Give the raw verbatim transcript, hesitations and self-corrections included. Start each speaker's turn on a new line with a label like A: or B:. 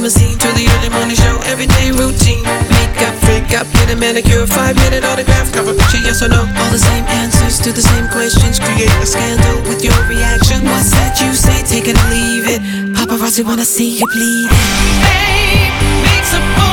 A: limousine to the early morning show, everyday routine. Makeup, freak up, get a manicure, five minute autograph, cover picture, yes or no. All the same answers to the same questions. Create a scandal with your reaction. What's that you say? Take it or leave it. Paparazzi wanna see you bleed. Babe, makes a boy.